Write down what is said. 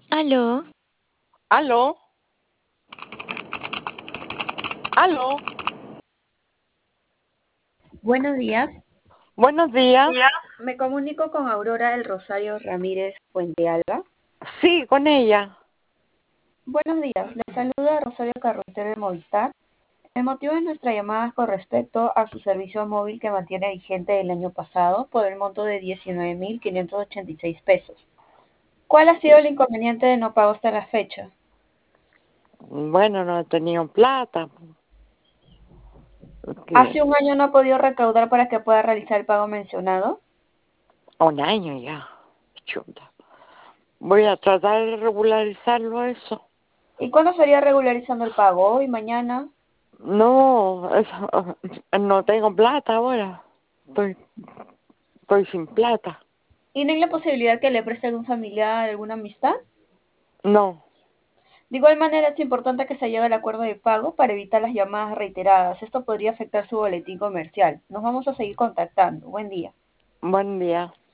Aló, Aló, aló, Buenos días. buenos días. Me comunico con Aurora del Rosario Ramírez Puente Alba. Sí, con ella. Buenos días. Le saluda Rosario Carruter de Movistar. El motivo de nuestra llamada es con respecto a su servicio móvil que mantiene vigente el año pasado por el monto de 19.586 pesos. ¿Cuál ha sido el inconveniente de no pago hasta la fecha? Bueno, no he tenido plata. ¿Hace Porque un año no ha podido recaudar para que pueda realizar el pago mencionado? un año ya. Chuta. Voy a tratar de regularizarlo eso. ¿Y cuándo estaría regularizando el pago? ¿Hoy, mañana? No, no tengo plata ahora. Estoy, estoy sin plata. ¿Y no hay la posibilidad que le preste a algún familiar, alguna amistad? No, De igual manera, es importante que se llegue al acuerdo de pago para evitar las llamadas reiteradas. Esto podría afectar su boletín comercial. Nos vamos a seguir contactando. Buen día. buen día.